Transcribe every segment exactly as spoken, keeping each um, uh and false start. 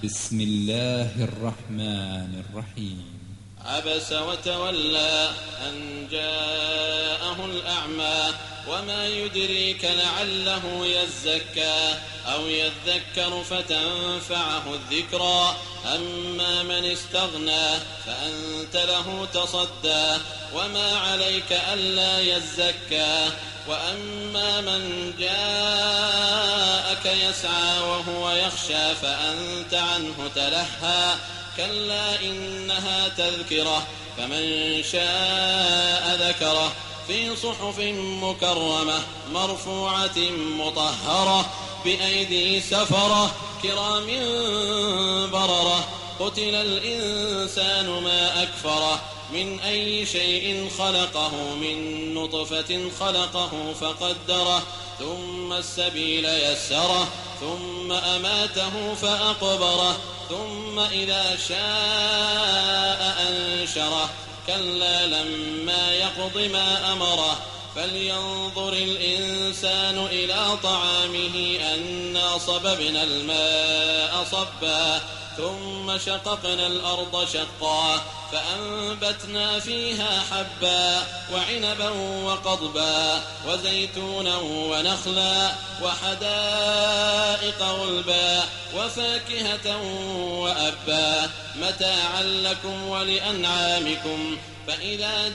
بسم الله الرحمن الرحيم. عبس وتولى أن جاءه الأعمى وما يدريك لعله يزكى أو يذكر فتنفعه الذكرى أما من استغنى فأنت له تصدى وما عليك ألا يزكى وأما من جاءك يسعى وهو يخشى فأنت عنه تلهى كلا إنها تذكرة فمن شاء ذكره في صحف مكرمة مرفوعة مطهرة بأيدي سفرة كرام بررة قتل الإنسان ما أكفره من أي شيء خلقه من نطفة خلقه فقدره ثم السبيل يسره ثم أماته فأقبره ثم إذا شاء أنشره كلا لما يقض ما أمره فلينظر الإنسان إلى طعامه أنا صببنا الماء صبا ثم شققنا الأرض شقا فأنبتنا فيها حبا وعنبا وقضبا وزيتونا ونخلا وحدائق غلبا وفاكهة وأبا متاعا لكم ولأنعامكم فإذا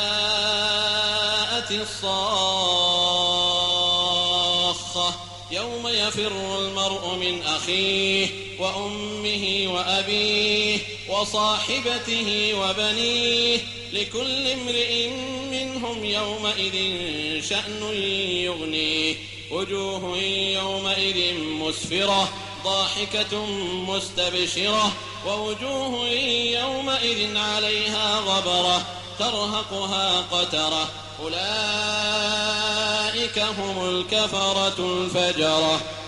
جاءت الصاخة يوم يفر المرء من أخيه وأمه وأبيه وصاحبته وبنيه لكل امرئ منهم يومئذ شأن يغنيه وجوه يومئذ مسفرة ضاحكة مستبشرة ووجوه يومئذ عليها غبرة ترهقها قترة أولئك هم الكفرة الفجرة.